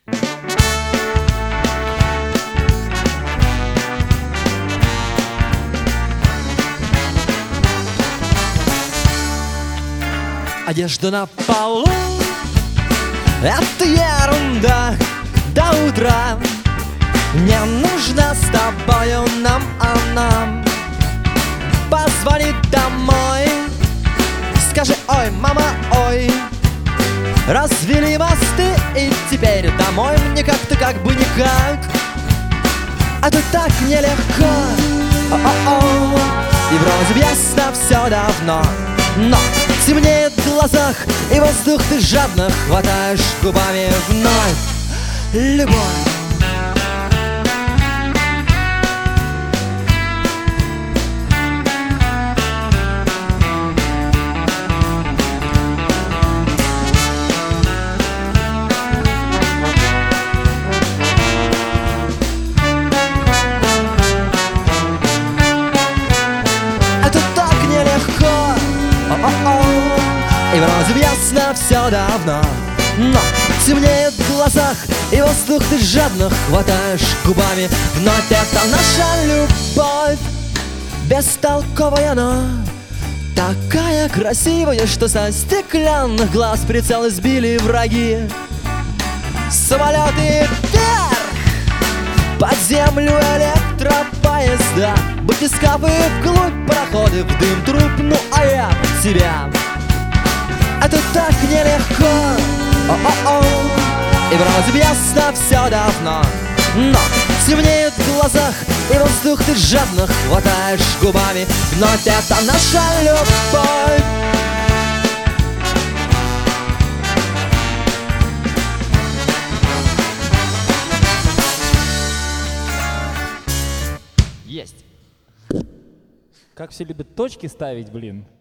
Одежда на полу — это ерунда до утра. Не нужно с тобою нам, а нам. Позвони домой, скажи: ой, мама, ой. Развели мосты, и теперь домой мне как-то как бы никак. А тут так нелегко, о-о-о. И вроде бы ясно все давно, но темнеет в глазах, и воздух ты жадно хватаешь губами вновь. Любовь. Это так нелегко, о-о-о. И вроде бы ясно все давно, но темнеет в глазах, и воздух ты жадно хватаешь губами вновь. Это наша любовь, бестолковая, но такая красивая, что со стеклянных глаз прицелы сбили враги. Самолеты вверх, под землю электропоезда, батискафы вглубь, проходы в дым труб, ну а я под тебя. Это так нелегко, о-о-о. И вроде бы ясно все давно, но темнеет в глазах, и воздух ты жадно хватаешь губами вновь. Это наша любовь. Есть. Как все любят точки ставить, блин.